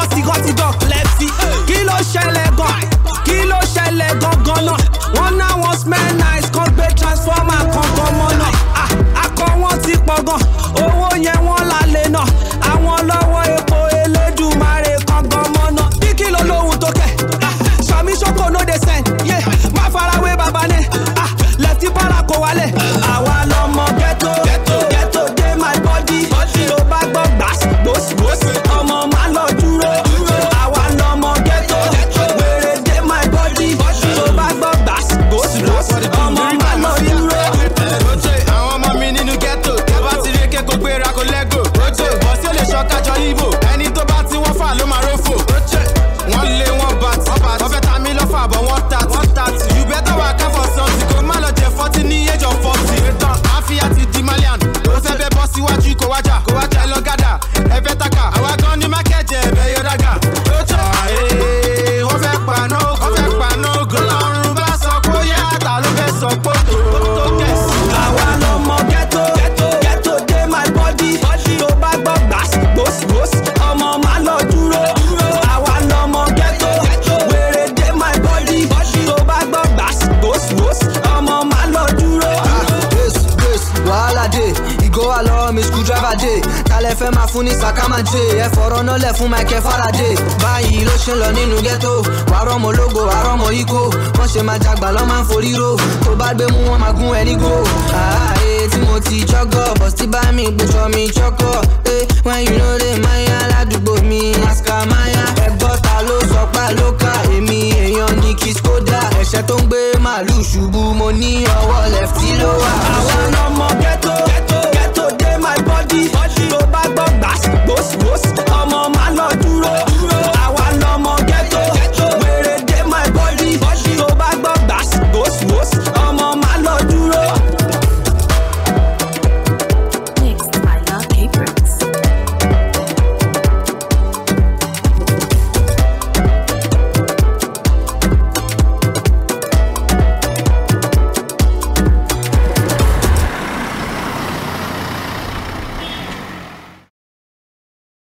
gọ́tígọ́tígọ́ lẹ́tí. Kí ló ṣẹlẹ̀ gan-an? Wọ́n náà wọ́n smell nice kan gbé transformer kankan mọ́nà. Akọ wọn ti pọ̀ gan, owó yẹn wọ́n lálẹ́ náà. Àwọn lọ́wọ́ epo Elédùmarè kankan mọ́nà. Bí kìlọ̀ lóhun tó kẹ̀, Ṣàmí Ṣókò no dey send. Má farawé bàbá ní, lẹ́tí bọ́lá kò wálẹ̀. Àwa lọmọ ghetto dey my body. Tó bá gbọ́ gbòs, ọmọ máa lọ dúró. Àwa lọmọ ghetto, wèrè dey my body. Tó bá gbọ́ gbòs, ọmọ máa lọ dúró. Àwọn ọmọ mi nínú ghetto, tó bá ti rí kéko gbéra kó lẹ́gò. Bọ́sí ò lè ṣọ́kájọ Ibo, ẹni tó bá ti wọ́n fà ló máa rófò. Wọ́n lé wọn bàtì, wọ́n fẹ́ ta mí lọ́fà bọ̀ wọ́n tàtì. You better work out for something, kó má lọ jẹ 40 ní age of 40. Àfíà ti di Malian, ó fẹ́ bẹ́ bọ́ síwájú kó wájà ẹ lọ gádà, ẹ fẹ́ taka. Àwa gan ni mákẹ́jẹ ẹ̀bẹ̀ yóò dàgà. Wọ́n fẹ́ paná ogun. Ọlọ́run bá sọ pé ó yá àtà ló fẹ́ sọ pé tó kẹ̀sì. Àwa lọmọ ghetto dey my body. Tó bá gbọ́ gbòs, ọmọ máa lọ dúró. Àwa lọmọ ghetto, wèrè dey my body. Tó bá gbọ́ gbòs, ọmọ máa lọ dúró. Wàhálà dé, ìgò wà lọ́wọ́ mi screwdriver dé. Talẹ̀ fẹ́ máa fún ní sàkámàjé, ẹ fọ̀rọ̀ náà lẹ̀ fún Michael Faraday. Báyìí ló ṣe ń lọ nínú ghetto, wà rọ́mọ ológo, wà rọ́mọ ikó. Wọ́n ṣe máa jagbà lọ́ máa ń forí ro, tó bá gbé mú wọn máa gún ẹni go. Ààyè tí mo ti jọ́gọ̀, bọ̀sí bá mi gbèsò mi jọ́kọ̀. When you know the Maya ládùúgbò mi, Aska Maya. Ẹgbọ́n ta ló sọ pé ló ká èmi èèyàn ní kí Skoda. Ẹ̀ṣẹ̀ tó ń gbé màálù ṣubú, mo ní ọwọ́ lẹ́fítì ló wà. Àwọn ọmọ ghetto dey my body. Tó bá gbọ́ gbòs,